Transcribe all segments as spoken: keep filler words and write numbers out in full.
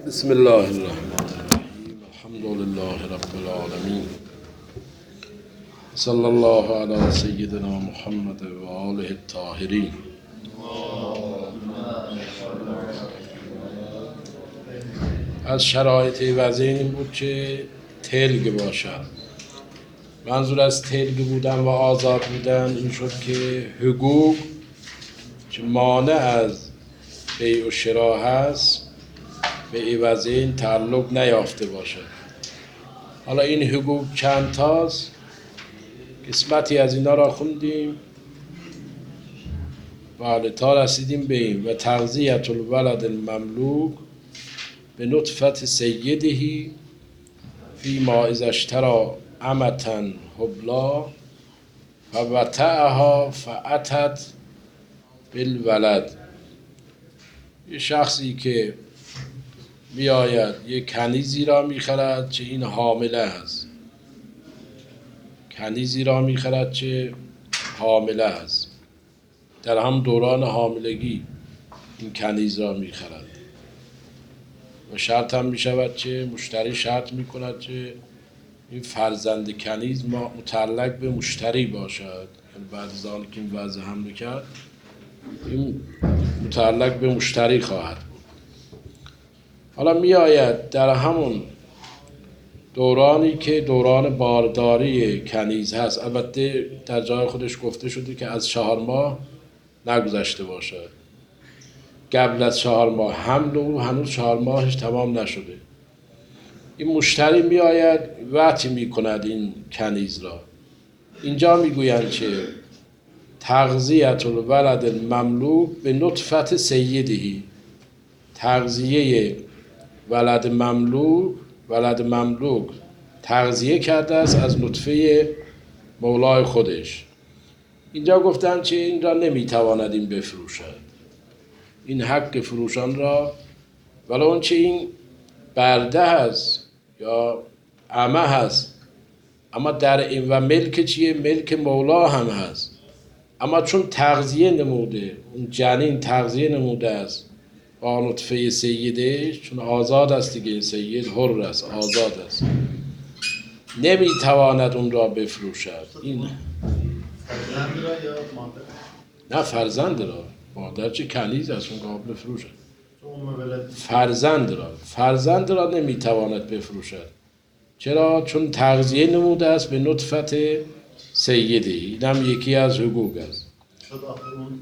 بسم الله الرحمن الرحیم. الحمد لله رب العالمین. صلی الله علی سیدنا محمد و آله الطاهرین. از شرایط وضع این بود که تلگ باشد. منظور از تلگ بودن و آزاد بودن این شد که حقوق که مانع از بیع و شراء هست به عوض این تعلق نیافته باشد. حالا این حقوق چند تاست؟ قسمتی از اینا را خوندیم بله تا رسیدیم به این و تغذیة الولد المملوک به نطفت سیدهی فیما اذا اشتری امة حبلا فوطئها فاتت بالولد. یه شخصی که میآید یک کنیزی را میخرد چه این حامله است، کنیزی را میخرد چه حامله است، در هم دوران حاملگی این کنیز را میخرد و شرط هم میشود چه مشتری شرط میکند چه این فرزند کنیز ما متعلق به مشتری باشد، یعنی بعد از آن که این وضع حمله کرد این متعلق به مشتری خواهد بود. حالا می آید در همون دورانی که دوران بارداری کنیز هست، البته در جای خودش گفته شده که از چهار ماه نگذشته باشد، قبل از چهار ماه حمل او هنوز چهار ماهش تمام نشده، این مشتری می آید وطی می کند این کنیز را. اینجا می گویند که تغذیة الولد المملوک به نطفت سیدهی، تغذیه ولد مملوک ولد مملوک تغذیه کرده است از نطفه مولای خودش. اینجا گفتن که این را نمیتواند این بفروشد، این حق فروشان را، ولی اون چه این برده هست یا عمه هست، اما در این و ملک چیه؟ ملک مولا هم هست، اما چون تغذیه نموده، اون جنین تغذیه نموده است با نطفه سیدش، چون آزاد است دیگه، سید حر است، آزاد است، نمیتواند اون را بفروشد. این فرزند را یا مادر؟ نه فرزند را، مادر چه کنیز است اون قابل بفروشد. ام فرزند را فرزند را نمیتواند بفروشد. چرا؟ چون تغذیه نموده است به نطفت سیده. این هم یکی از حقوق است. شد آخر اون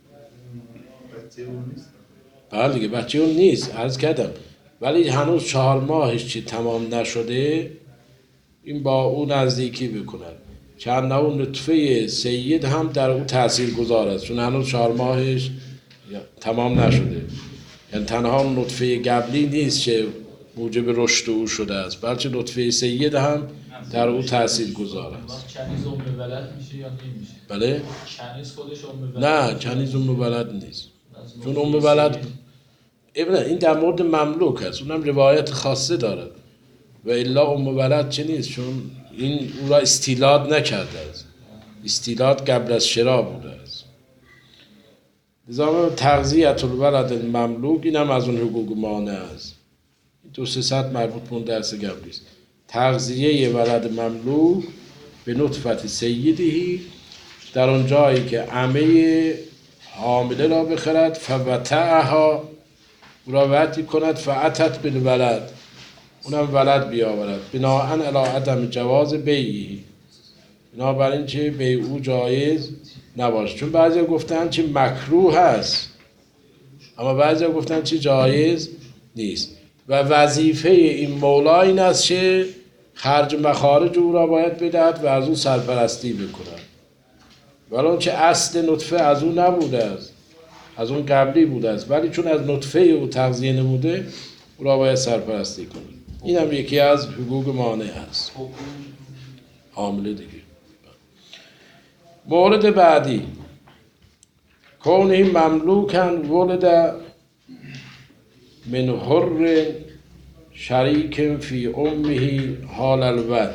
بچه اون نیست؟ بله دیگه بچه اون نیست، عرض کردم، ولی هنوز چهار ماهش چی تمام نشده، این با اون نزدیکی بکند. چند اون نطفه سید هم در اون تأثیر گذار است، چون هنوز چهار ماهش تمام نشده، یعنی تنها نطفه قبلی نیست که موجب رشد او شده است، بلکه نطفه سید هم در اون تأثیر گذار است. کنیز ام ولد میشه یا نمیشه؟ بله؟ کنیز خودش ام ولد؟ نه کنیز ام ولد نیست، چون ام ولد این در مورد مملوک است، اونم روایت خاصه دارد و الا ام ولد چه نیست، چون این او را استیلاد نکرده است، استیلاد قبل از شراء بوده است. نظام تغذیة الولد المملوک این هم از اون حقوق مانع است. دو سه صد مربوط به اون درس قبلی است. تغذیه ولد مملوک به نطفت سیدهی، در اون جایی که عمه حامله را بخرد فوطئها، او را وطی کند، فاتت بالولد، اونم ولد بیاورد، بناء علی عدم جواز بیعی، بنابراین که بیع او جایز نباشه. چون بعضی گفتن که مکروه هست، اما بعضی گفتن که جایز نیست و وظیفه این مولا این است که خرج مخارج او را باید بدهد و از او سرپرستی بکند، ولی اون که اصل نطفه از او نبوده است، از اون قبلی بوده است، ولی چون از نطفه او تغذیه نموده او را باید سرپرستی کند. این هم یکی از حقوق مانع است، حامله دیگه. مورد بعدی کونه مملوکن ولد من حر شریک فی امه حال الوضع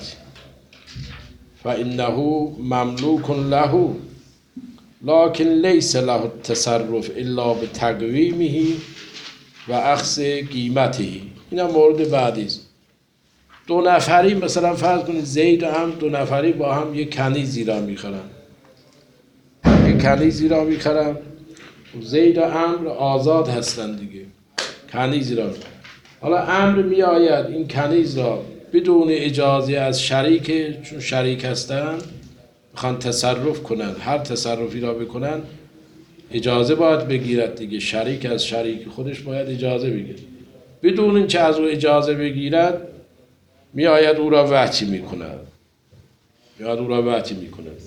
فانه مملوک له لكن لیس له التصرف الا بتقویمه و اخذ قیمته. این هم مورد بعدی است. دو نفری مثلا فرض کنید زید و عمرو دو نفری با هم یک کنیزی را میخرن، یک کنیزی را میخرن، زید و عمرو آزاد هستن دیگه، کنیزی را میخرن. حالا عمرو می آید این کنیز را بدون اجازه از شریک، چون شریک هستن میخوان تصرف کنن، هر تصرفی را بکنن اجازه باید بگیرد دیگه، شریک از شریک خودش باید اجازه بگیرد. بدون اینکه از او اجازه بگیرد می آید او را وحشی می کند، می آید او را وحشی می کند.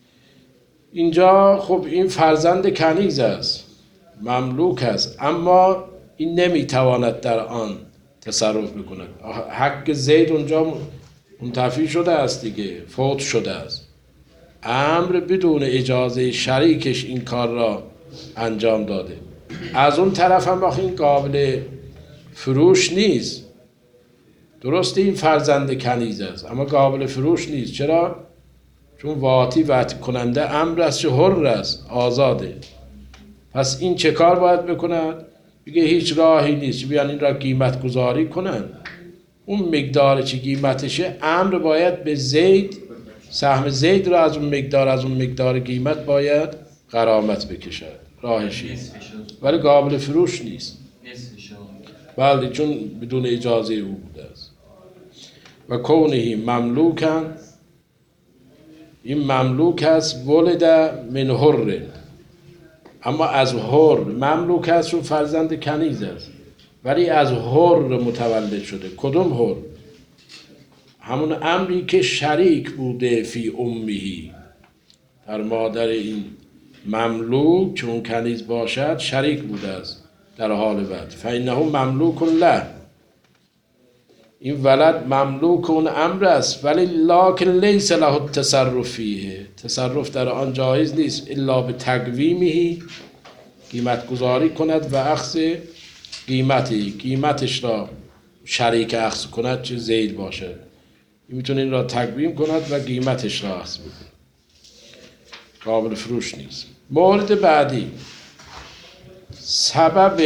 اینجا خب این فرزند کنیز است، مملوک است، اما این نمی تواند در آن تصرف بکند. حق زید اونجا منتفی شده است دیگه، فوت شده است. عمرو بدون اجازه شریکش این کار را انجام داده. از اون طرف هم این قابل فروش نیست. درسته این فرزند کنیز است اما قابل فروش نیست. چرا؟ چون واتی وطی کننده عمرو است، چه حر است، آزاده. پس این چه کار باید بکند؟ بگه هیچ راهی نیست، بیان این را قیمت گذاری کنن، اون مقدار چی قیمتشه عمرو باید به زید، سهم زید را از اون مقدار از اون مقدار قیمت باید غرامت بکشد، راهش ولی قابل فروش نیست. بله، چون بدون اجازه او بوده است. و کونه مملوکن، این مملوک است، ولد من حر، اما از حر مملوک است چون فرزند کنیز است، ولی از حر متولد شده. کدوم حر؟ همون عمری که شریک بوده فی امهی، در مادر این مملوک که اون کنیز باشد شریک بوده است در حال بعد. فانه مملوک له، این ولد مملوک اون امر است، ولی لکن لیس له التصرف فیه، تصرف در آن جایز نیست الا به تقویمه، قیمت گذاری کند و اخذ قیمتی، قیمتش را شریک اخذ کند چه زید باشد، این میتونه این را تقویم کند و قیمتش را اخذ بکند، قابل فروش نیست. مورد بعدی، سبب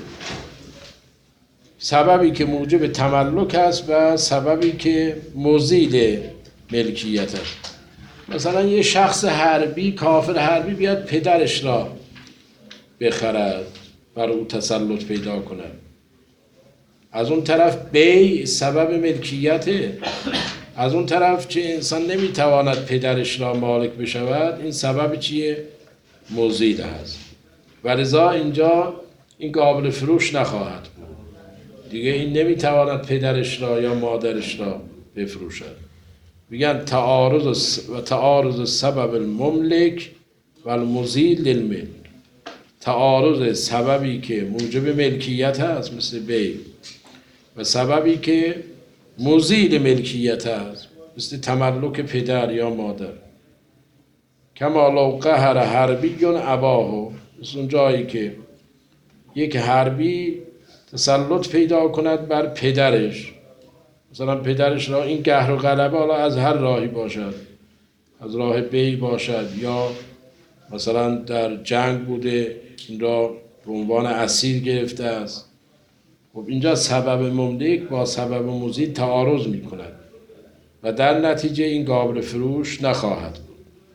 سببی که موجب تملک است و سببی که مزیل ملکیت است. مثلا یه شخص حربی، کافر حربی بیاد پدرش را بخرد، بر او تسلط پیدا کند. از اون طرف بی سبب ملکیته، از اون طرف چه انسان نمیتواند پدرش را مالک بشود، این سبب چیه؟ مزیل هست. و لذا اینجا این قابل فروش نخواهد بود دیگه، این نمیتواند پدرش را یا مادرش را بفروشد. میگن تعارض و تعارض سبب المملک و المزیل للملک، تعارض سببی که موجب ملکیت هست مثل بی و سببی که مزیل ملکیت هست مثل تملک پدر یا مادر. کما لو قهر حربی اباهو، مثل اون جایی که یک حربی تسلط پیدا کند بر پدرش، مثلا پدرش را این قهر و غلبه حالا از هر راهی باشد، از راه بی باشد یا مثلا در جنگ بوده این را به عنوان اسیر گرفته است. خب اینجا سبب مملک با سبب مزید تعارض می کند و در نتیجه این قابل فروش نخواهد بود.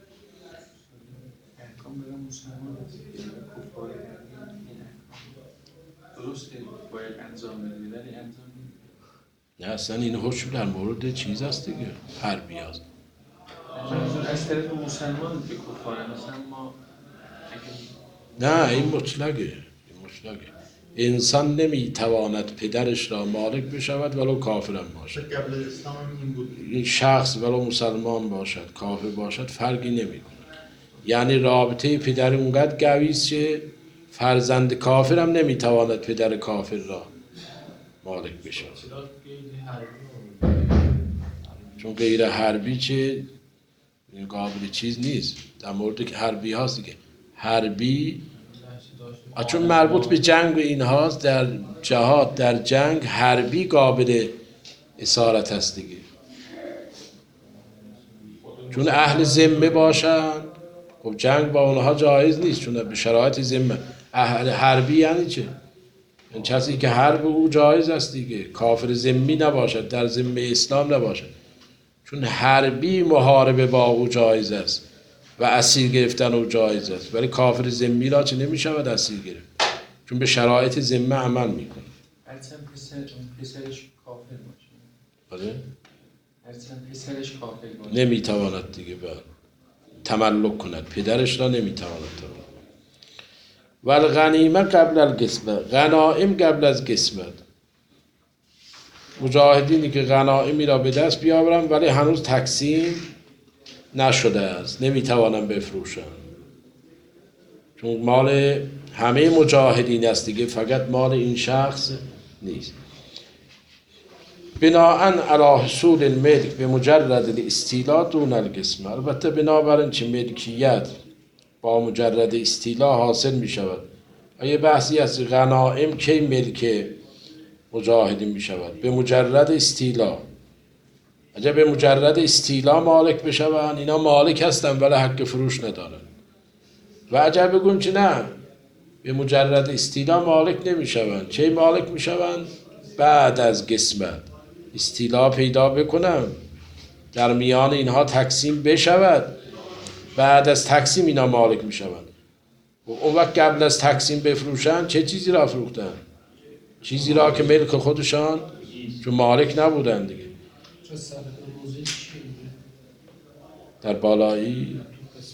درسته باید انجام بدید ولی انجام نه اصلا این حکم در مورد چیز است دیگه، حربی هست. از طرف مسلمان به کفاره، مثلا ما نه این مطلقه، این مطلقه. انسان نمیتواند پدرش را مالک بشود ولو کافرم باشد. قبل اسلام این بود، این شخص ولو مسلمان باشد کافر باشد فرقی نمیکنه. یعنی رابطه پدر اونقدر قوی است که فرزند کافر هم نمیتواند پدر کافر را مالک بشود، چون غیر حربی چه این قابل چیز نیست. در مورد حربی هاست دیگه، حربی چون مربوط به جنگ و این هاست، در جهاد در جنگ حربی قابل اسارت هست دیگه، چون اهل ذمه باشن. خب جنگ با اونها جایز نیست چون به شرایط ذمه. اهل حربی یعنی چه؟ این کسی که حرب او جایز است دیگه، کافر ذمی نباشد، در ذمه اسلام نباشد، چون حربی محاربه با او جایز است و اسیر گرفتن او جایز است، ولی کافر ذمی را چه نمیشود اسیر گرفت، چون به شرایط ذمه عمل میکنه. هرچند پسر پسرش کافر باشه. بله؟ هرچند پسرش کافر باشه. نمیتواند دیگه به تملک کند، پدرش را نمیتواند تملک. و الغنیمه قبل القسمه، غنائم قبل از قسمت. مجاهدینی که غنائمی را به دست بیاورن ولی هنوز تقسیم نشده است، نمیتوانن بفروشن، چون مال همه مجاهدین است دیگه، فقط مال این شخص نیست. بناءً علی حصول الملک به مجرد الاستیلاء دون القسمه، البته بنابراین چه ملکیت با مجرد استیلاء حاصل می شود. یه بحثی از غنائم کی ملک مجاهدین می شود؟ به مجرد استیلاء. اگر به مجرد استیلاء مالک بشوند، اینا مالک هستن ولی حق فروش ندارن. و اگر بگویم که نه، به مجرد استیلاء مالک نمی شوند، چه مالک می شوند؟ بعد از قسمت استیلاء پیدا بکنم، در میان اینها تقسیم بشود، بعد از تقسیم اینا مالک می شوند. و اون وقت قبل از تقسیم بفروشن چه چیزی را فروختن؟ چیزی را که ملک خودشان، چون مالک نبودن دیگه. در بالایی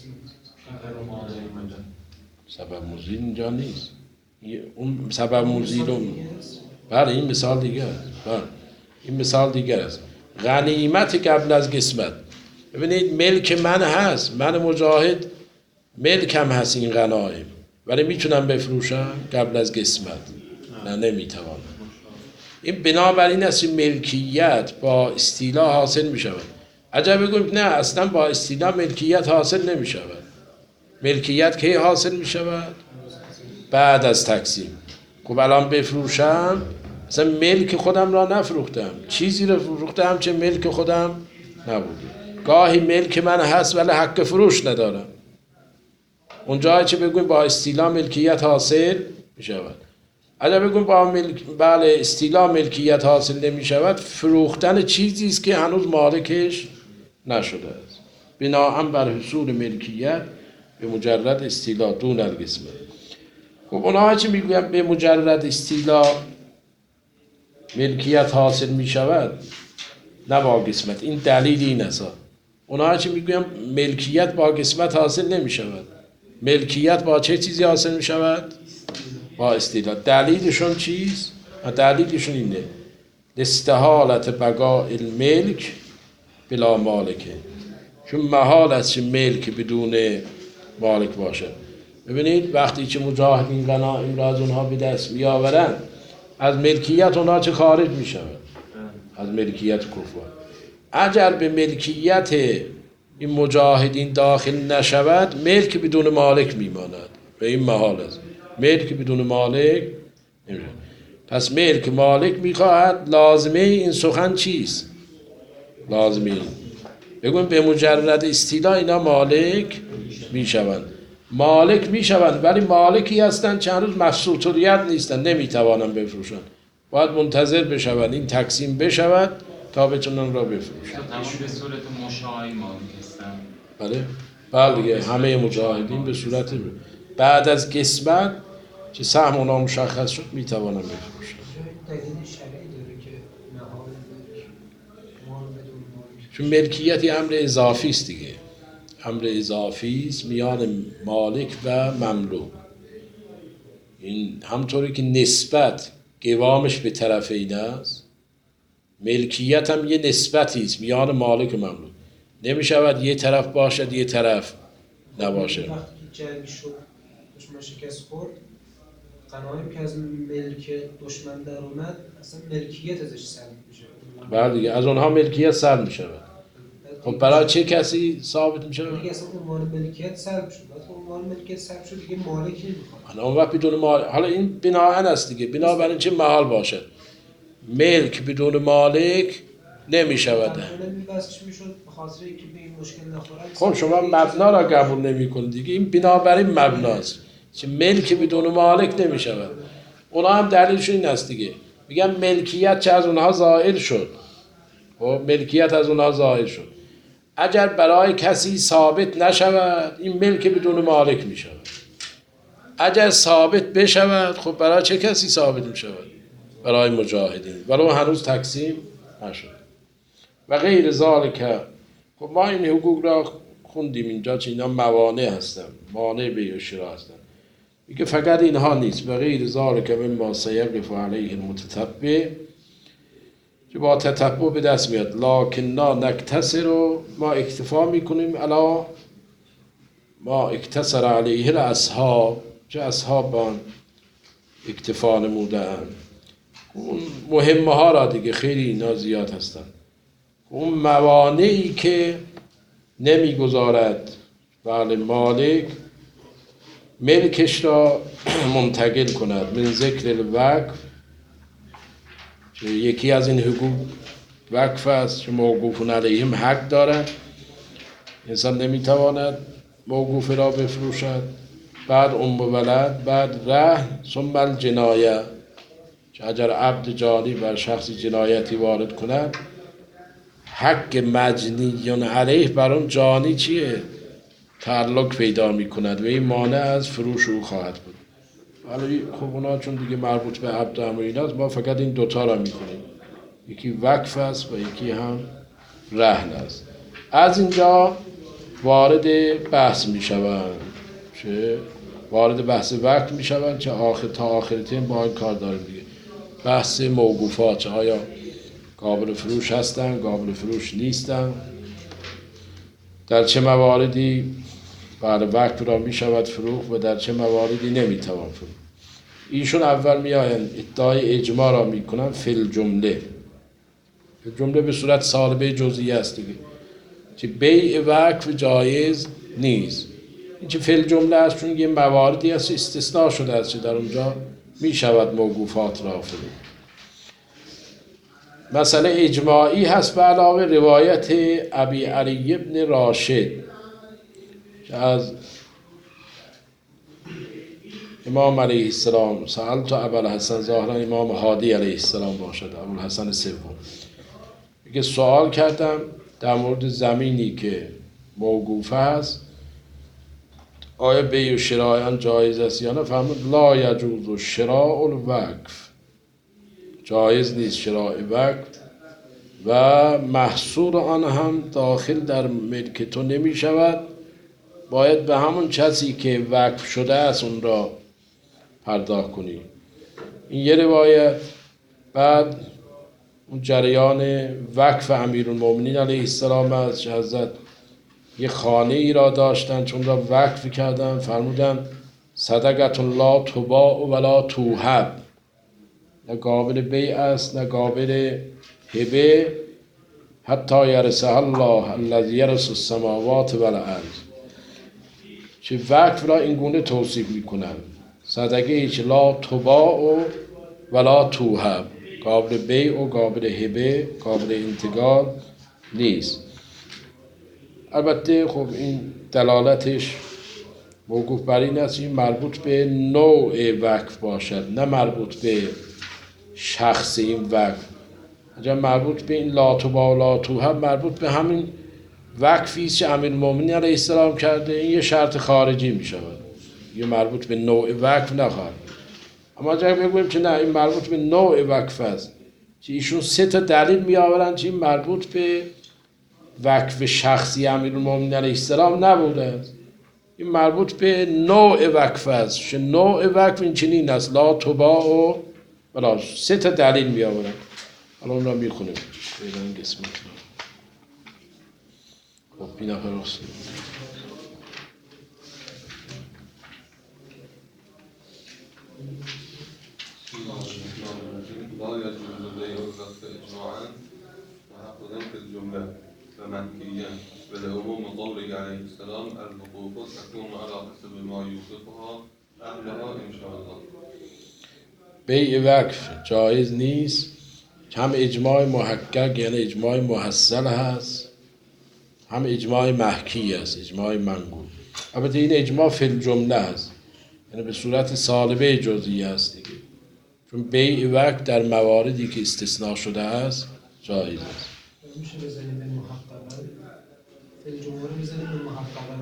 سبب موزیل اینجا نیست، اون سبب موزیل رو بله این مثال دیگر است. بله این مثال دیگر است. غنیمت قبل از قسمت. ببینید ملک من هست، من مجاهد ملکم هست این غنایم، ولی میتونم بفروشم قبل از قسمت؟ نه نمیتوانم. این بنابراین است ملکیت با استیلاء حاصل میشود. اگر بگویم نه اصلا با استیلاء ملکیت حاصل نمیشود، ملکیت کی حاصل میشود؟ بعد از تقسیم. خب الان بفروشم، اصلا ملک خودم را نفروختم، چیزی را فروختم چه ملک خودم نبوده. گاهی ملک من هست ولی حق فروش ندارم، اونجایی چه بگویم با استیلاء ملکیت حاصل می شود. اگر بگویم با ملک... بله استیلاء ملکیت حاصل نمی شود، فروختن چیزی است که هنوز مالکش نشده است. بناءً بر حصول ملکیت به مجرد استیلاء دون القسمه. خب اونها چه میگویم به مجرد استیلاء ملکیت حاصل می شود نه با قسمت، این دلیل این است. اونها چه میگویم ملکیت با قسمت حاصل نمی شود، ملکیت با چه چیزی حاصل می شود؟ با استیلاء. دلیلشون چیز؟ دلیلشون اینه استحالت بقاء الملک بلا مالکه، چون محال است که ملک بدون مالک باشد. ببینید وقتی که مجاهدین غنایم را از اونها به دست می آورن، از ملکیت اونها چه خارج می شود؟ از ملکیت کفار. اگر به ملکیت این مجاهدین داخل نشود، ملک بدون مالک میماند، به این محال است. ملک بدون مالک نمیشه. پس ملک مالک میخواهد، لازمه این سخن چیست؟ لازمه این بگویم به مجرد استیلاء اینا مالک میشوند. مالک میشوند ولی مالکی هستند چند روز مفسوطیت نیستند، نمیتوانند بفروشند، باید منتظر بشوند این تقسیم بشود تا بتونن را بفروشن. تمام به صورت مشاهی مالک هستن. بله بله دیگه همه مجاهدین به صورت بعد از قسمت که سهم اونا مشخص شد میتوانن بفروشن. دلیل شرعی داره که نهاد مال بدون مالک، چون ملکیت امر اضافی است دیگه، امر اضافی است میان مالک و مملوک. این همطوری که نسبت قوامش به طرفین است، ملکیت هم یه نسبتی است میان مالک و مملوک. نمیشود یه طرف باشد یه طرف نباشه. وقتی که جنگ شد دشمن شکست خورد، غنایم که از ملک دشمن در اومد اصلا ملکیت ازش سلب میشه. بله دیگه از اونها ملکیت سلب میشود. خب برای چه کسی ثابت میشه؟ دیگه اصلا عنوان ملکیت سلب شد. وقتی عنوان ملکیت سلب شد دیگه مالکی نمیخواد. اون وقت بدون مالک، حالا این بناءً است دیگه، بنابراین چه محال باشد ملک بدون مالک نمی شود. خب شما مبنا را قبول نمی کنید دیگه، این بنابراین مبناست که ملک بدون مالک نمی شود. اونا هم دلیلشون این است دیگه، میگن ملکیت چه از اونها زائل شد. خب ملکیت از اونها زائل شد، اگر برای کسی ثابت نشود این ملک بدون مالک میشود. اگر ثابت بشود خب برای چه کسی ثابت میشود؟ برای مجاهدین، ولو هنوز تقسیم نشد. و غیر ذالک. خب ما این حقوق را خوندیم اینجا چه اینا موانع هستن، مانع بیع و شراء هستن. میگه فقط اینها نیست، و غیر ذالک مما سیقف علیه المتتبع، که با تتبع به دست میاد. لکننا نکتسر رو ما اکتفا میکنیم الا ما اکتسر علیه الاصحاب، چه اصحاب با اکتفا نمودن. اون مهمه ها را دیگه خیلی اینا زیاد هستن. اون موانعی که نمیگذارد بله مالک ملکش را منتقل کند. من ذکر الوقف، یکی از این حقوق وقف است که موقوفون علیهم حق دارد، انسان نمیتواند موقوف را بفروشد. بعد ام ولد، بعد رهن، ثم الجنایه، که اگر عبد جانی بر شخصی جنایتی وارد کند حق مجنیون علیه بر اون جانی چیه؟ تعلق پیدا می کند و این مانع از فروش او خواهد بود. ولی خب اونا چون دیگه مربوط به عبد و این است، ما فقط این دوتا را می کنیم، یکی وقف است و یکی هم رهن است. از اینجا وارد بحث می شوند، چه وارد بحث وقت می شوند، چه آخر تا آخر تیم با این کار داریم دیگه. بحث موقوفات، چه آیا قابل فروش هستن، قابل فروش نیستن، در چه مواردی بعد وقت را می شود فروخت و در چه مواردی نمی توان فروخت. ایشون اول می آیند ادعای اجماع را می کنن فی الجمله. فی الجمله به صورت سالبه جزئی است دیگه، که بیع وقف جایز نیست. این که فی الجمله است چون یه مواردی است استثناء شده است که در اونجا می شود موقوفات را فروخت. مسئله اجماعی هست به علاوه روایت ابی علی ابن راشد که از امام علیه السلام سألت ابوالحسن، ظاهرا امام هادی علیه السلام باشد، ابوالحسن سوم، میگه سوال کردم در مورد زمینی که موقوف است آیا بیع و شراء آن جایز است یا نه؟ فرمود لا یجوز شراء الوقف، جایز نیست شراء وقف و محصور آن هم داخل در ملک تو نمی شود، باید به همون کسی که وقف شده است اون را پرداخت کنی. این یه روایت. بعد اون جریان وقف امیرالمومنین علیه السلام است که حضرت یه خانه ای را داشتن چون را وقف کردن، فرمودن صدقة لا تباع ولا توهب، نه قابل بیع است نه قابل هبه، حتی یرثها الله الذی یرث السماوات والارض. چه وقف را این گونه توصیف میکنن، صدقه ایچ لا تباع ولا توهب، قابل بیع و قابل هبه، قابل انتقال نیست. البته خب این دلالتش موقوف بر این است این مربوط به نوع وقف باشد، نه مربوط به شخص این وقف. اگر مربوط به این لا تباع و لا توهب مربوط به همین وقفی است که امیرالمومنین علیه السلام کرده، این یه شرط خارجی می شود، یه مربوط به نوع وقف نخواهد. اما اگر بگویم که نه این مربوط به نوع وقف است، که ایشون سه تا دلیل می آورند که این مربوط به وقف شخصی امیرالمومنین علیه السلام نبوده است، این مربوط به نوع وقف است. که نوع وقف این چنین است، لا تباع و ولا، سه تا دلیل می آورند. حالا اون را می خونیم این قسمت را. خب این نفر راست لا يجوز بيع الوقف إجماعا وحقا في الجملة فمنكيا، ولعموم قوله عليه السلام الوقوف تكون على حسب ما يوصفها أهلها إن شاء الله. بیع وقف جایز نیست، هم اجماع محقق یعنی اجماع محصل هست، هم اجماع محکی است، اجماع منقول. البته این اجماع فی الجمله است، یعنی به صورت سالبه جزئی است دیگه، چون بیع وقت در مواردی که استثناء شده است جایز است. میشه بزنیم به محققا، فعل جمهور میزنیم به محققا.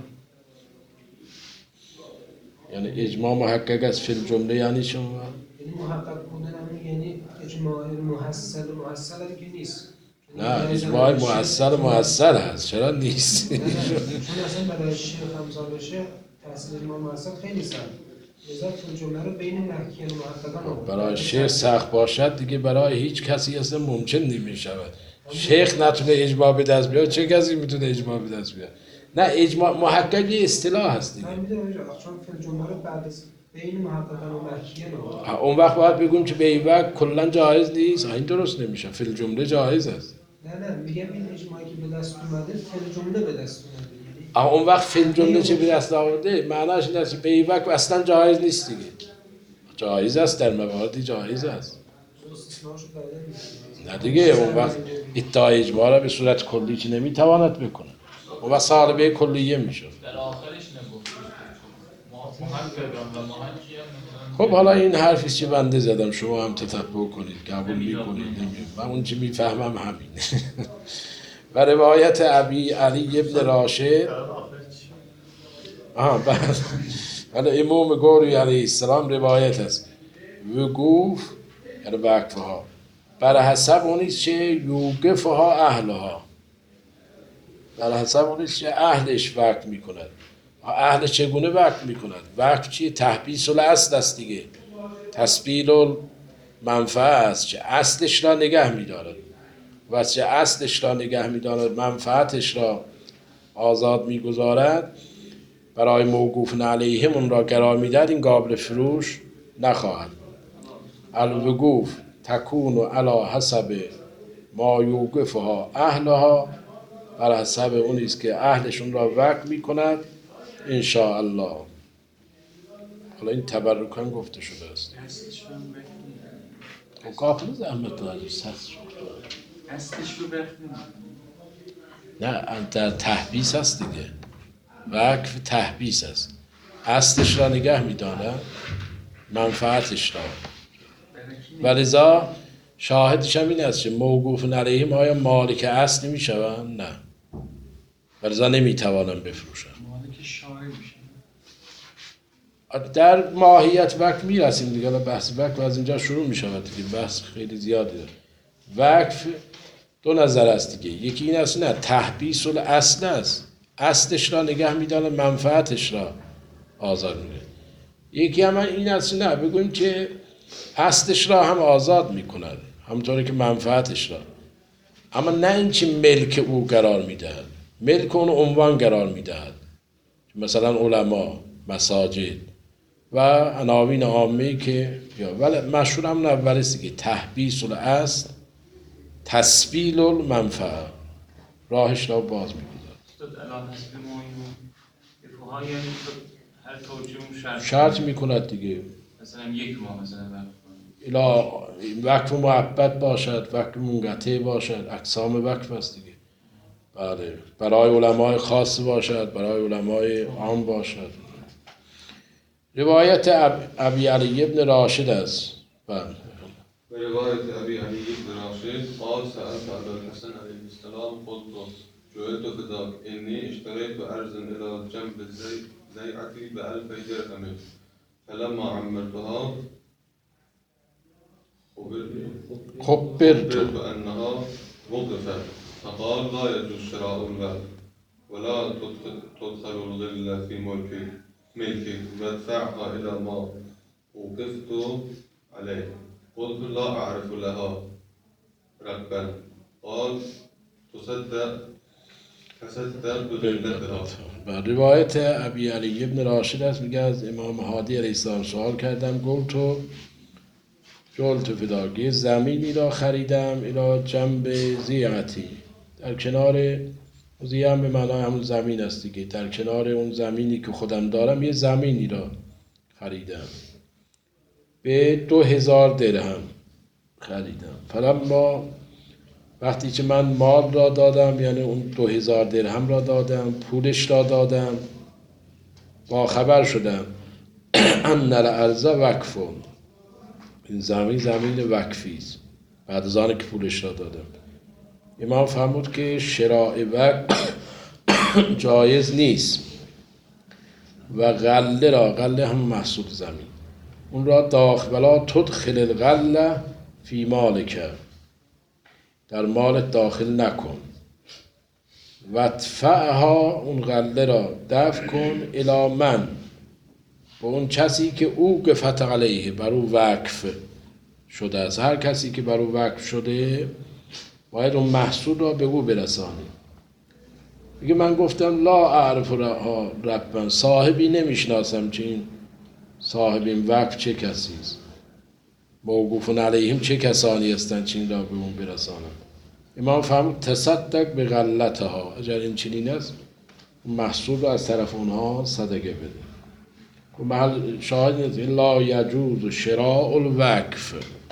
یعنی اجماع محقق است فی الجمله یعنی شما؟ یعنی محقق بودن همون یعنی اجماع محصل محصل هم که نیست. نه اجماع محصل محصل هست، چرا نیست؟ نه نه چون اصلا برای شیخ امثال بشه تحصیل اجماع محصل خیلی سخت. لذا فی جمله رو بین محکیان و محققان آورد. برای شیخ سخت باشد دیگه برای هیچ کسی اصلا ممکن نمی شود. شیخ نتونه اجماع به دست بیاره، چه کسی میتونه اجماع به دست بیاره؟ نه اجماع محقق یه اصطلاح هست دیگه. من میدونم چون فی جمله رو بعد از بین محققان و محکیان آورد. اون وقت باید بگیم که به این وقت کلا جایز نیست، این درست نمیشه. فی الجمله جایز است. نه نه میگم این اجماعی که به دست اومده فی جمله به دست اومده. اون وقت فی الجمله چه به دست آورده؟ معناش این است که به این وقت اصلا جایز نیست دیگه. جایز است، در مواردی جایز است. نه دیگه اون وقت ادعای اجماع را به صورت کلی که نمیتواند بکنه. اون وقت صالبه کلیه میشه. در آخرش نگفت محققان و محقیان. خب حالا این حرفی که بنده زدم شما هم تتبع کنید، قبول میکنید نمیدونم. من اون چی میفهمم همین. و روایت ابی علی ابن راشد آها بعد حالا امام گوری علیه السلام روایت است و گفت یعنی وقفها بر حسب اونیست که یوگفها اهلها، بر حسب اونیست که اهلش وقت میکند. اهل چگونه وقت میکند؟ وقت چیه؟ تحبیس الاصل است دیگه، تسبیل المنفعه است که اصلش را نگه میدارد و چه اصلش را نگه میدارد منفعتش را آزاد میگذارد. برای موقوف علیهم اون را قرار میدهد، این قابل فروش نخواهد. الوقوف تکون علی حسب ما یوقفها اهلها، بر حسب اونیست که اهلشون را وقت میکند ان شاء الله. حالا این تبرکان گفته شده است. و قافل زحمت داری سست شد. اصلش رو بخونیم. نه در تحبیس است دیگه، وقف تحبیس است. اصلش را نگه میدانه منفعتش را، ولذا شاهدش هم این است که موقوف علیهم آیا مالک اصل میشوند؟ نه، ولذا نمیتوانند بفروشند. مالک شارع میشه. در ماهیت وقت میرسیم دیگه، بحث وقت از اینجا شروع میشود دیگه، بحث خیلی زیاده. وقف دو نظر است دیگه، یکی این است نه تحبیس الاصل است، اصلش را نگه میدانه منفعتش را آزاد میکنه. یکی هم این است نه بگویم که اصلش را هم آزاد میکند همونطوری که منفعتش را، اما نه این که ملک او قرار میدهد، ملک اون عنوان قرار میدهد، مثلا علما، مساجد و عناوین عامه‌ای که یا ولی مشهور هم اول است که تحبیس الاصل تسبیل المنفعه، راهش را باز می‌گذارد. استاد الان حسب ما اینو فقها یعنی هر توجیه اون شرط شرط میکند دیگه، مثلا یک ماه مثلا وقت الا وقف مؤبد باشد، وقف منقطع باشد، اقسام وقف است دیگه. بله، برای علمای خاص باشد، برای علمای عام باشد. روایت ابی علی ابن راشد است. بله. ورواية أبي علي بن راشد قال سألت أبا الحسن عليه السلام قلت جئت فداك إني اشتريت أرزا إلى جنب الزيعة بألفي درهم فلما عمرتها خبرت خبرت أنها وقفت فقال لا يجوز شراء الباب ولا تدخل الغلة في ملكي ملكي وادفعها إلى ما وقفت عليه. قلت لا أعرف لها ربا قال تصدق تصدق بغلتها. بر روایت ابی علی ابن راشد است، میگه از امام هادی علیه السلام سوال کردم، گلتو جلت فداگی زمینی را خریدم الى جنب زیعتی، در کنار زیعم به معنای همون زمین است دیگه، در کنار اون زمینی که خودم دارم یه زمینی را خریدم به دو هزار درهم خریدم. فلما وقتی که من مال را دادم، یعنی اون دو هزار درهم را دادم، پولش را دادم، با خبر شدم ان الارض وقفون، این زمین زمین وقفی است بعد از آن که پولش را دادم. امام فرمود که شراء وقف جایز نیست و غله را، غله هم محصول زمین، اون را داخل ولا تدخل الغله فی مالک، در مالت داخل نکن. و ادفعها، اون غله را دفع کن، الی من، به اون کسی که او گفت علیه، بر او وقف شده است. هر کسی که بر او وقف شده باید اون محصول را به او برسانی. میگه من گفتم لا اعرف ربا، صاحبی نمیشناسم که این صاحب این وقف چه کسی است، موقوفون علیهم چه کسانی هستند چین را به اون برسانند. امام فرمود تصدق به غلتها، اگر این چنین است محصول رو از طرف اونها صدقه بده. و محل شاهد نیست لا یجوز شراء الوقف.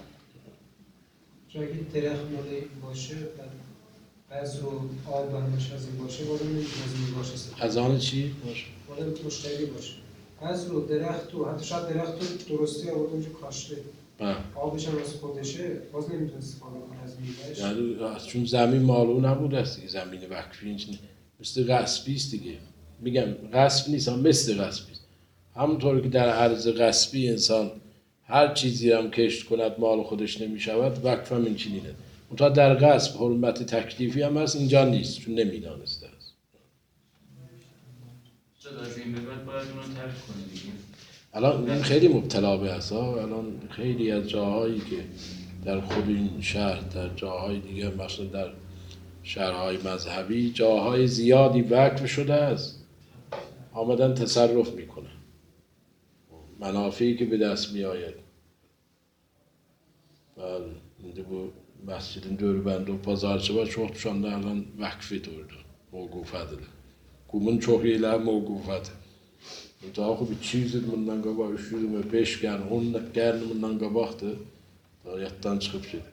جایی که درخت مالی باشه بعض رو آب و همش از این باشه ولی نمیتونه از این باشه استفاده. از آن چی باشه؟ ولی مشتری باشه بعض رو درخت و حتی شاید درخت رو درستی آورد اونجا کاشته آبش هم از خودشه باز نمیتونه استفاده کنه از میوهش. یعنی چون زمین مالو نبوده است دیگه، زمین وقفی این مثل غصبی است دیگه. میگم غصب نیست هم مثل غصبی است. همونطور که در عرض غصبی انسان هر چیزی هم کشت کند مال خودش نمیشود، وقف هم این چنینه. اونتا در غصب حرمت تکلیفی هم هست، اینجا نیست چون نمیدانسته است. شاید از این به بعد باید اون رو ترک کنی دیگه. الان این خیلی مبتلا به است. الان خیلی از جاهایی که در خود این شهر، در جاهای دیگه مثلا در شهرهای مذهبی جاهای زیادی وقف شده است، آمدن تصرف میکنه منافعی که به دست می آید. بله اینده bu mescidin dörbende o pazarcı var çok düşende alan vakfet orada mevkufatıdır. Kumun çok iyiler mevkufatı. Daha ku bir çizdi bundan qabaq üç yüz mü beş gən on gən bundan qabaqdı. Daha yatdan çıxıb şeydi.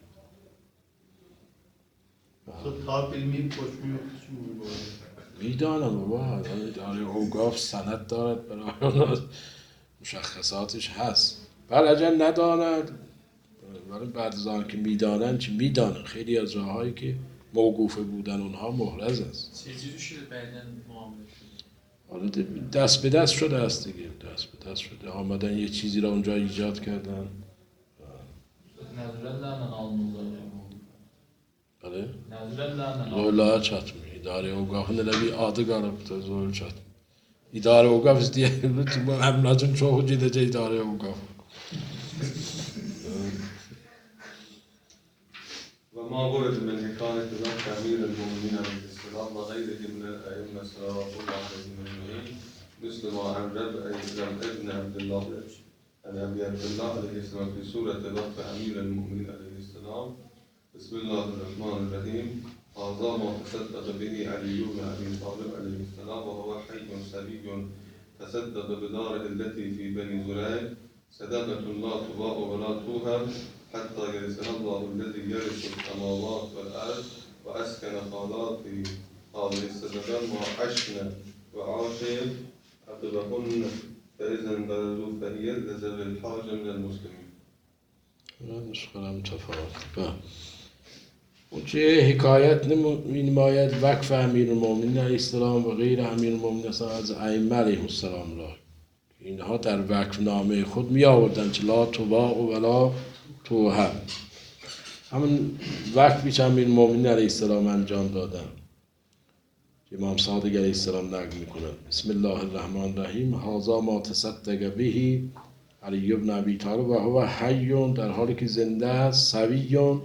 تا علمی خوشمی میدانم بابا داره اوقاف سند دارد برای مشخصاتش هست. بله اگر نداند ولی بعد از آن که میدانن چی میدانن. خیلی از جاهایی که موقوفه بودن اونها محرز است. چجوری شده بعدن معامله شده؟ حالا دست به دست شده است دیگه، دست به دست شده آمدن یه چیزی را اونجا ایجاد کردن. Nəzirəllərlə alınırlar. بله Nəzirəllərlə Zorluğa çatmıyor. İdare Oqaf'ın elə bir adı qalıbdır, zoru çatmıyor. İdare Oqaf istəyən əmlacın çoxu gedəcək İdare Oqaf. وما ورد من حكاية وقت أمير المؤمنين عليه السلام وغيره من الأئمة صلوات الله عليهم أجمعين مثل ما عن ربع ابن عبد الله عن أبي عبد الله عليه السلام في سورة وقت أمير المؤمنين عليه السلام بسم الله الرحمن الرحيم هذا ما تصدق به علي بن أبي طالب عليه السلام وهو حي سبي تصدق بداره التي في بني زريق صدقة لا تباع ولا توهب حتى يرثها الله الذي يرث السماوات والأرض وأسكن خالات في هذه الصدقة ما عشنا وعاشر عقبهن فإذا انقرضوا فهي لذوي الحاجة من المسلمين. نسخه متفاوت. اون چه حکایت نماید وقف امیرالمومنین علیه السلام و غیر امیرالمومنین از ائمه علیهم السلام را اینها در وقف نامه خود می آوردن که لا تباع ولا توهب، همون وقفی که امیرالمومنین علیه السلام انجام دادن امام صادق علیه السلام نقل میکنن بسم الله الرحمن الرحیم هذا ما تصدق به علی بن ابی طالب و هو حی، در حالی که زنده است، سوی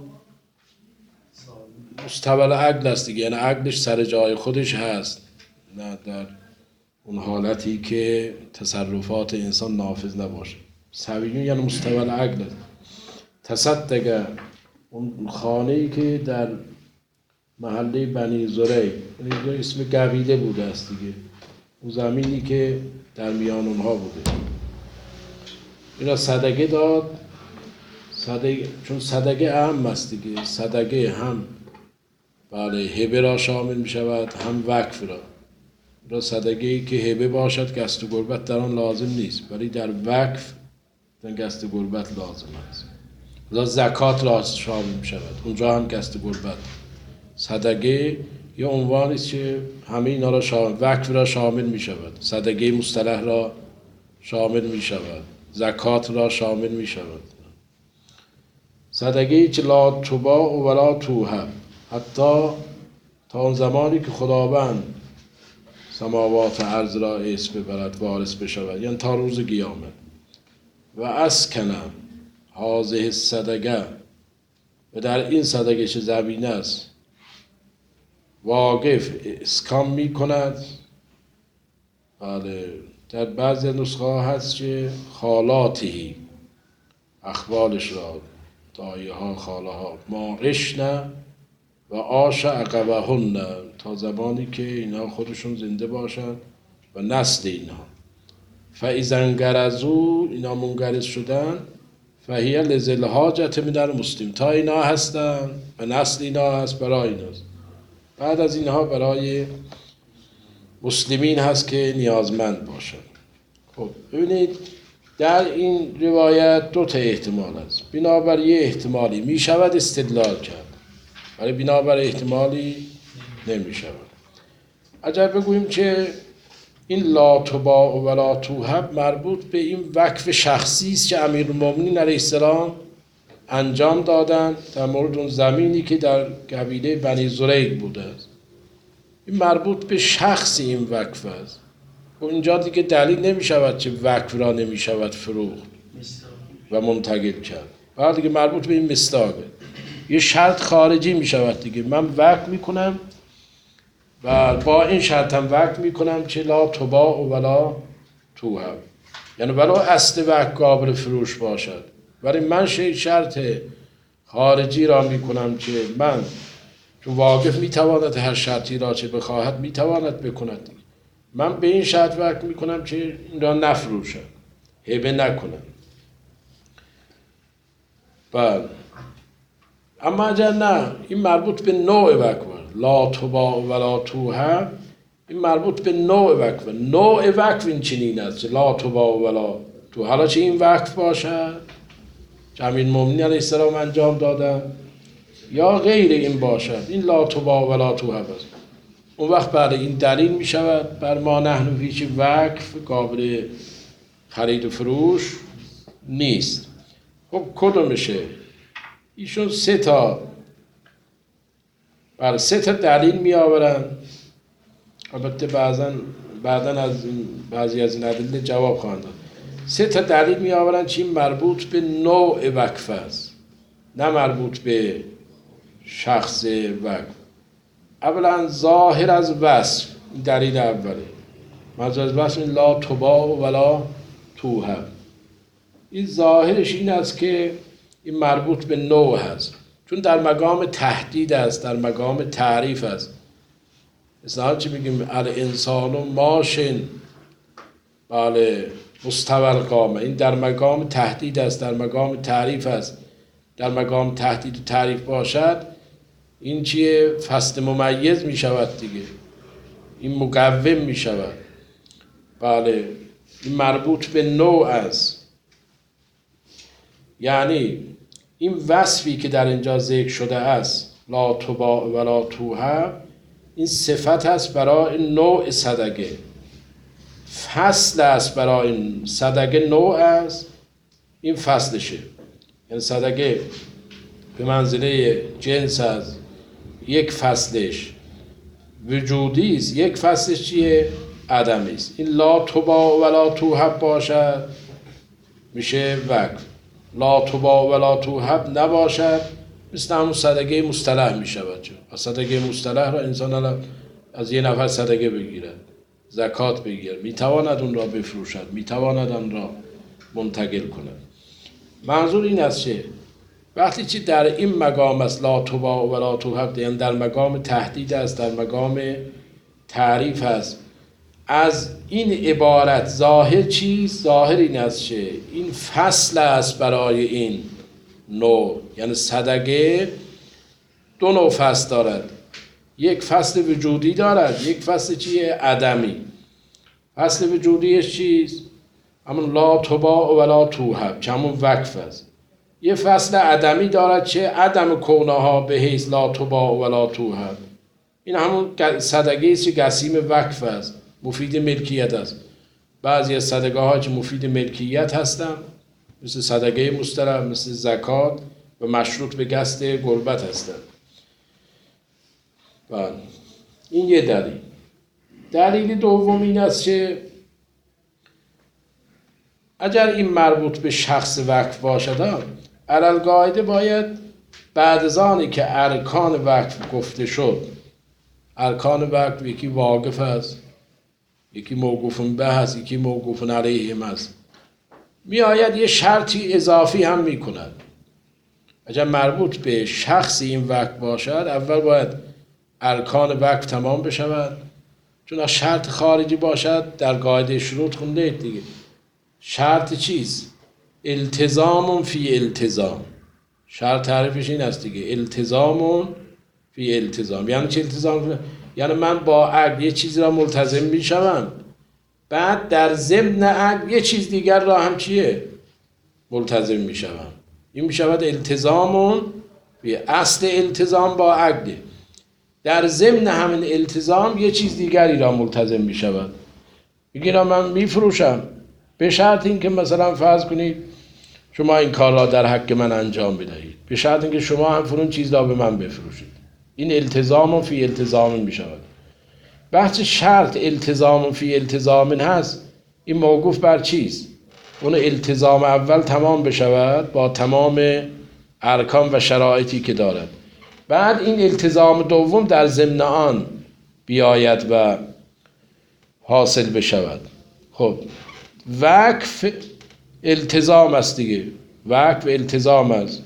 مستول عقل است دیگه، یعنی عقلش سر جای خودش هست، نه در اون حالتی که تصرفات انسان نافذ نباشه. سویون یعنی مستول عقل است. تصدق اون خانه‌ای که در محله بنی زریق، یعنی اسم قبیله بوده است دیگه، اون زمینی که در میان اونها بوده، اینا صدقه داد. صدقه چون صدقه اهم است دیگه، صدقه هم بله هبه را شامل می شود هم وقف را. را صدقه ای که هبه باشد قصد و قربت در آن لازم نیست، ولی در وقف در قصد و قربت لازم است. و زکات را شامل می شود. اونجا هم قصد غربت. صدقه یه عنوانی است که همه اینا را شامل، وقف را شامل می شود، صدقه مصطلح را شامل می شود، زکات را شامل می شود. صدقه که لا تباع ولا توهب، حتی تا اون زمانی که خداوند سماوات و ارض را اسم ببرد، وارث بشود، یعنی تا روز قیامت. و اسکنم هذه صدقه، و در این صدقه چه زمین است واقف اسکان می کند. بله، در بعضی نسخه ها هست که خالاتی، اخوالش را، دایه ها، خاله ها، ما عشنا و آش عقبهن، تا زمانی که اینا خودشون زنده باشند و نسل اینها. فاذا انقرضوا، اینا منقرض شدن، فهی لذل حاجت من المسلم، تا اینا هستن و نسل اینا هست برای ایناست. بعد از اینها برای مسلمین هست که نیازمند باشند. خب ببینید در این روایت دو تا احتمال است. بنابر یه احتمالی می شود استدلال کرد، ولی بنابر احتمالی نمی شود. اگر بگوییم که این لا تباع و لا توهب مربوط به این وقف شخصی است که امیرالمومنین علیه السلام انجام دادن در مورد اون زمینی که در قبیله بنی زریق بوده است. این مربوط به شخص این وقف است. و اینجا دیگه دلیل نمی شود که وقف را نمی شود فروخت و منتقل کرد. بعد دیگه مربوط به این مصداقه. یه شرط خارجی می شود دیگه. من وقف می کنم و با این شرطم وقف می کنم که لا تباع و لا توهب، یعنی ولو اصل وقف قابل فروش باشد، ولی من شرط خارجی را می کنم که من چون واقف می تواند هر شرطی را چه بخواهد می تواند بکند، من به این شرط وقف می کنم که این را نفروشم، هبه نکنم. بله. اما اگر نه، این مربوط به نوع وقف، لا تباع ولا توهب، این مربوط به نوع وقف. نوع وقف این چنین است، لا تباع ولا تو. حالا چه این وقف باشد که امیرالمومنین علیه السلام انجام دادن، یا غیر این باشد، این لا تباع ولا توهب است، اون وقت بله این دلیل می شود بر ما نحن فیه که وقف قابل خرید و فروش نیست. خب کدومشه؟ ایشون سه تا بله سه تا دلیل می آورن. البته بعضا بعدن از این بعضی از این ادله جواب خواهند داد. سه تا دلیل می آورن که این مربوط به نوع وقف است، نه مربوط به شخص وقف. اولا ظاهر از وصف، دلیل اوله، مجاز وصف این لا تباع ولا توهب، این ظاهرش این است که این مربوط به نوع هست، چون در مقام تهدید است، در مقام تعریف است. مثلا چی میگیم الانسان ماشن، بله مستوی القامه، این در مقام تهدید است، در مقام تعریف است. در مقام تهدید و تعریف باشد این چیه؟ فصل ممیز می شود دیگه، این مقوم می شود. بله این مربوط به نوع است، یعنی این وصفی که در اینجا ذکر شده است لا تباع ولا توهب، این صفت است برای نوع صدقه، فصل است برای این صدقه، نوع است، این فصلشه. یعنی صدقه به منزله جنس از یک فصلش وجودی است، یک فصلش چیه؟ عدمی است. این لا تباع ولا توهب باشد میشه وقف، لا تباع ولا توهب نباشد مثل همون صدقه مصطلح می شود. چون صدقه مصطلح را انسان از یه نفر صدقه بگیرد، زکات بگیرد، می تواند اون را بفروشد، می تواند آن را منتقل کند. منظور این است که وقتی چی در این مقام است لا تباع ولا توهب، یعنی در مقام تهدید است، در مقام تعریف است، از این عبارت ظاهر چیست؟ ظاهر این است که این فصل است برای این نوع. یعنی صدقه دو نوع فصل دارد، یک فصل وجودی دارد، یک فصل چیه؟ عدمی. فصل وجودیش چیست؟ همون لا تباع ولا توهب که همون وقف است. یه فصل عدمی دارد چه عدم کونها به حیث لا تباع ولا توهب. این همون صدقه است که گسیم وقف است، مفید ملکیت است. بعضی از صدقه ها که مفید ملکیت هستند مثل صدقه مسترب، مثل زکات و مشروط به قصد غربت هستند. بله این یه دلیل. دلیل دوم این است که اگر این مربوط به شخص وقف باشد، علالقاعده باید بعد از آنی که ارکان وقف گفته شد، ارکان وقف یکی واقف است، یکی موقوف به هست، یکی موقوف علیهم است، می آید یه شرطی اضافی هم می کند. اگر مربوط به شخص این وقف باشد، اول باید ارکان وقف تمام بشود، چون شرط خارجی باشد در قاعده شروط خونده اید دیگه. شرط چیست؟ التزام فی التزام. شرط تعریفش این است دیگه، التزام فی التزام. یعنی چه التزام؟ یعنی من با عقد یه چیزی را ملتزم می شوم، بعد در ضمن عقد یه چیز دیگر را هم چیه؟ ملتزم می شوم. این می شود التزام فی اصل التزام با عقده. در ضمن همین التزام یه چیز دیگری را ملتزم می شود. میگه من می فروشم به شرط این که مثلا فرض کنید شما این کار را در حق من انجام بدهید، به شرط این که شما هم فرون چیز را به من بفروشید. این التزام و فی التزام می شود. بحث شرط التزام و فی التزام هست، این موقوف بر چیست؟ اون التزام اول تمام بشود با تمام ارکان و شرایطی که دارد، بعد این التزام دوم در ضمن آن بیاید و حاصل بشود. خب وقف التزام است دیگه، وقف التزام است،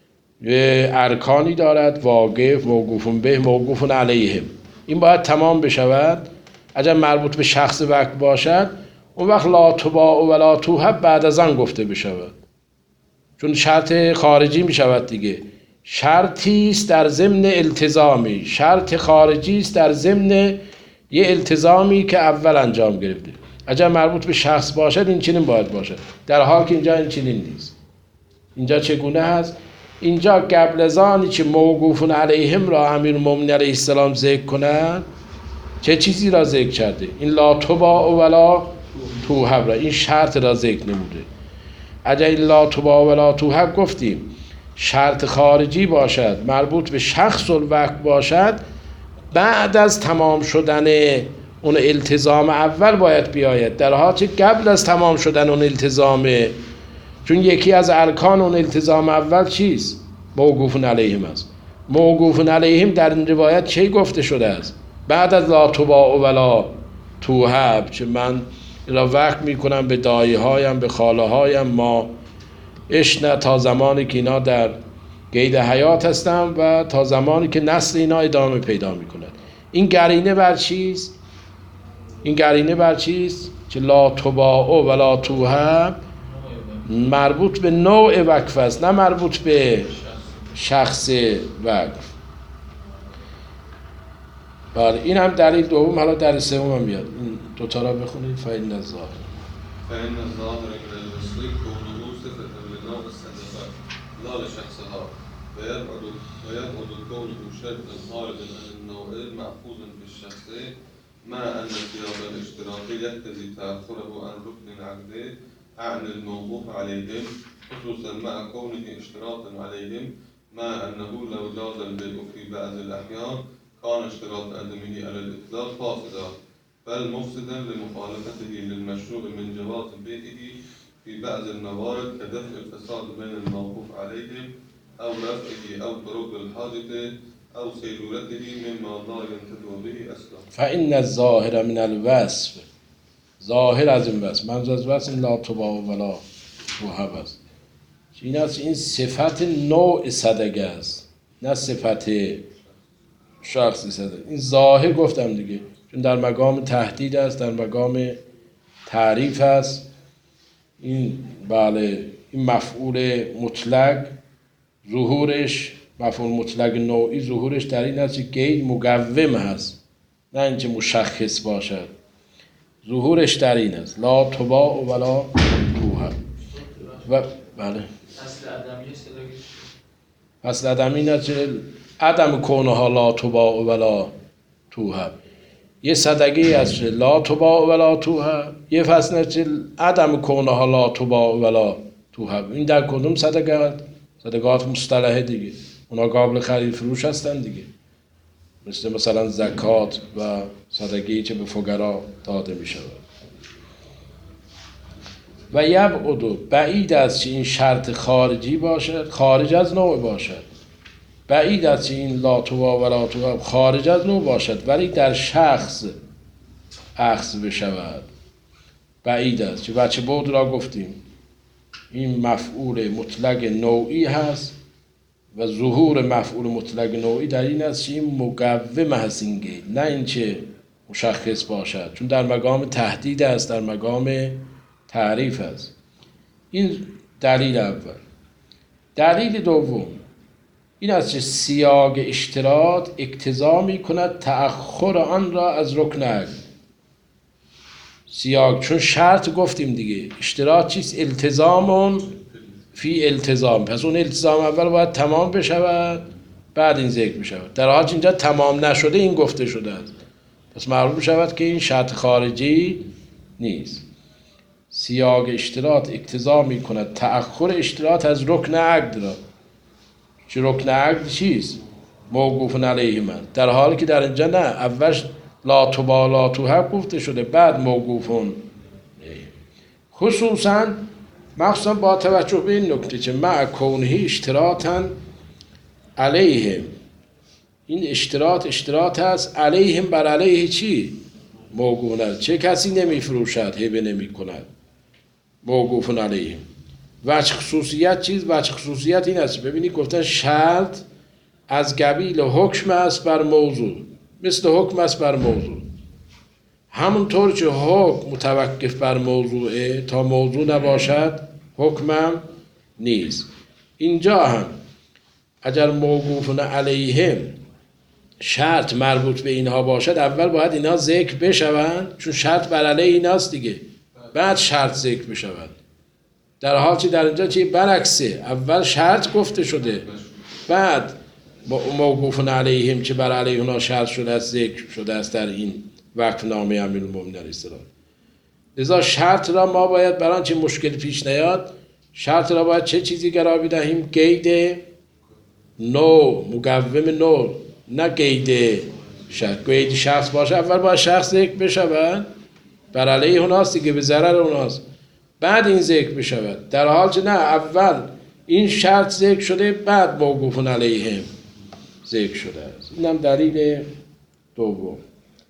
ارکانی دارد، واقف، موقوف به، موقوف علیهم. این باید تمام بشود. اگر مربوط به شخص وقف باشد، اون وقت لا تباع ولا توهب بعد از آن گفته بشود، چون شرط خارجی می شود دیگه. شرطی است در ضمن التزامی، شرط خارجی است در ضمن یه التزامی که اول انجام گرفته. اگر مربوط به شخص باشد این چنین باید باشد، در حال که اینجا این چنین نیست. اینجا چگونه هست؟ اینجا قبل از آنی که موقوف علیهم را امیرالمومنین علیه السلام ذکر کنند، چه چیزی را ذکر کرده؟ این لا تباع ولا توهب را، این شرط را ذکر نموده. اگر این لا تباع ولا توهب گفتیم شرط خارجی باشد، مربوط به شخص الوقت باشد، بعد از تمام شدن اون التزام اول باید بیاید، در حالی که قبل از تمام شدن اون التزامه، چون یکی از ارکان اون التزام اول چیست؟ موقوف علیهم است. موقوف علیهم در این روایت چه گفته شده است؟ بعد از لا تباع ولا توهب، چه من را وقت میکنم به دایه هایم، به خاله هایم، ما اشنه تا زمانی که اینا در قید حیات هستم و تا زمانی که نسل اینا ادامه پیدا میکند. این قرینه بر چیست؟ این قرینه بر چیست؟ که لا تباع ولا توهب مربوط به نوع وقف است، نه مربوط به شخص وقف. بله این هم دلیل دوم. حالا در سوم هم میاد، این دوتا را بخونید. فإن الظاهر فإن الظاهر من الوصل كونه صفة لنوع الصدقات لا لشخصها، ويبعد ويبعد كونه شرطا خارجا عن النوع المأخوذ بالشخص، مع أن سياق الاشتراك يقتضي تأخره عن ركن العقد عن الموقوف عليهم، خصوصا مع كونه اشتراطا عليهم، مع أنه لو جاز البيع في بعض الأحيان كان اشتراط عدمه على الإطلاق فاسدا، بل مفسدا لمخالفته للمشروع من جواز بيعه في بعض الموارد كدفع الفساد بين الموقوف عليهم أو رفعه أو طرق الحاجة أو سيرورته مما لا ينتفع به أصلا. فإن الظاهر من الوصف، ظاهر از این وصف، منظور از وصف این لا تباع ولا توهب است. این است این صفت نوع صدقه است، نه صفت شخصی صدقه. این ظاهر گفتم دیگه، چون در مقام تهدید است، در مقام تعریف است. این بله این مفعول مطلق ظهورش، مفعول مطلق نوعی ظهورش در این است که قید مقوم هست، نه اینکه مشخص باشد. ظهورش در این است لا تباع ولا توهب. و بله اصل ادمی اصطلاحی اصل ادمی اینه که عدم کونها لا تباع ولا توهب. یه صدقه از که لا تباع ولا توهب، یه فصل که عدم کونها لا تباع ولا توهب. این در کدوم صدقه؟ صدقات مصطلحه دیگه، اونا قابل خرید فروش هستن دیگه، مثل مثلا زکات و صدقه‌ای که به فقرا داده می شود. و یبعد، بعید است که این شرط خارجی باشد، خارج از نوع باشد. بعید است که این لا تباع ولا توهب خارج از نوع باشد ولی در شخص اخذ بشود. بعید است که بچه بود را گفتیم این مفعول مطلق نوعی هست و ظهور مفعول مطلق نوعی در این است که این مقوم هست این قید، نه این چه مشخص باشد، چون در مقام تهدید است، در مقام تعریف است. این دلیل اول. دلیل دوم این است که سیاق اشتراط اقتضا می کند تأخر آن را از رکن عقد. سیاق، چون شرط گفتیم دیگه، اشتراط چیست؟ التزام فی التزام، پس اون التزام اول باید تمام بشود بعد این ذکر بشود، در حال اینجا تمام نشده این گفته شده است، پس معلوم شود که این شرط خارجی نیست. سیاق اشتراط اقتضا می کند تأخر اشتراط از رکن عقد را. چه رکن عقد چیست؟ موقوف علیه من، در حالی که در اینجا نه، اولش لا تباع لا توهب گفته شده بعد موقوف علیه. خصوصا مخصوصا با توجه به این نکته که مع کونه اشتراطا علیهم، این اشتراط اشتراط هست علیهم، بر علیه چی؟ موقوف علیه. چه کسی نمی فروشد هبه نمی کند، موقوف علیهم. وجه خصوصیت چیز؟ وجه خصوصیت این است، ببینید گفتن شرط از قبیل حکم است بر موضوع، مثل حکم است بر موضوع، همونطور که حکم متوقف بر موضوعه، تا موضوع نباشد حکمم نیست. اینجا هم اگر موقوف علیهم شرط مربوط به اینها باشد، اول باید اینها ذکر بشوند، چون شرط بر علیه ایناست دیگه، بعد شرط ذکر بشود. در حال که در اینجا چی برعکسه، اول شرط گفته شده بعد موقوف علیهم که بر علیه اونها شرط شده است ذکر شده است در این وقف نامه امیرالمومنین علیه السلام. لذا شرط را ما باید برای چه مشکل پیش نیاد، شرط را باید چه چیزی قرار بدهیم؟ قید نو، مقوم نو، نه قید شخص. قید شخص باشه اول باید شخص ذکر بشود، بر علیه اونهاست دیگه، به ضرر اونهاست، بعد این ذکر بشود. در حال که نه، اول این شرط ذکر شده بعد موقوف علیهم ذکر شده است. این هم دلیل دوم.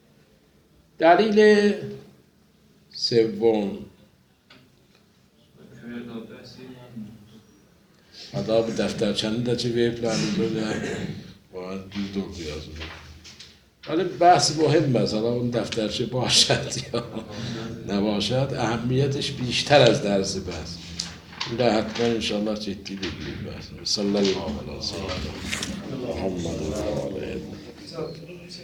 دلیل سوم آداب دفتر چند چه وی پلانی داره باید دو دو بیازونه. ولی بحث مهم است، حالا اون دفترچه باشد یا نباشد اهمیتش بیشتر از درس بحث. این را حتما انشاءالله جدی بگیرید بحث. صلی الله علیه و سلم محمد و علیه